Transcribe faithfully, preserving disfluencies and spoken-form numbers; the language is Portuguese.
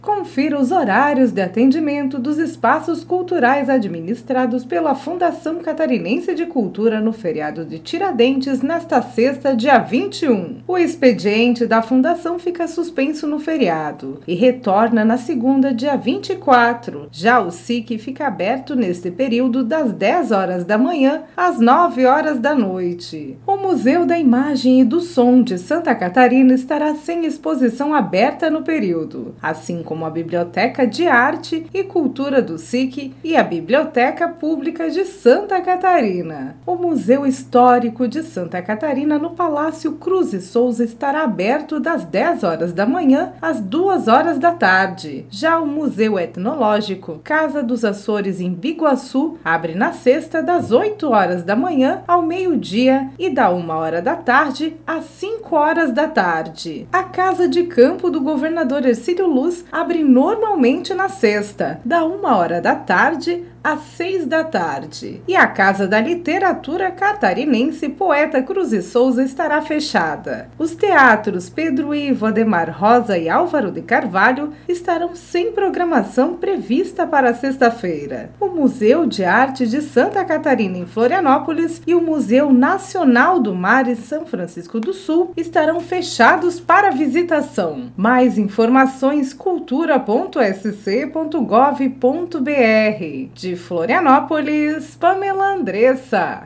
Confira os horários de atendimento dos espaços culturais administrados pela Fundação Catarinense de Cultura no feriado de Tiradentes, nesta sexta, dia vinte e um. O expediente da Fundação fica suspenso no feriado e retorna na segunda, dia vinte e quatro. Já o S I C fica aberto neste período das dez horas da manhã às nove horas da noite. O Museu da Imagem e do Som de Santa Catarina estará sem exposição aberta no período, assim como a Biblioteca de Arte e Cultura do S I C e a Biblioteca Pública de Santa Catarina. O Museu Histórico de Santa Catarina no Palácio Cruz e Souza estará aberto das dez horas da manhã às duas horas da tarde. Já o Museu Etnológico Casa dos Açores em Biguaçu abre na sexta das oito horas da manhã ao meio-dia e da uma hora da tarde às cinco horas da tarde. A Casa de Campo do Governador Hercílio Luz abre normalmente na sexta, da uma hora da tarde às seis da tarde. E a Casa da Literatura Catarinense Poeta Cruz e Souza estará fechada. Os teatros Pedro Ivo, Ademar Rosa e Álvaro de Carvalho estarão sem programação prevista para sexta-feira. O Museu de Arte de Santa Catarina em Florianópolis e o Museu Nacional do Mar em São Francisco do Sul estarão fechados para visitação. Mais informações cultura ponto s c ponto gov ponto b r. De Florianópolis, Pamela Andressa.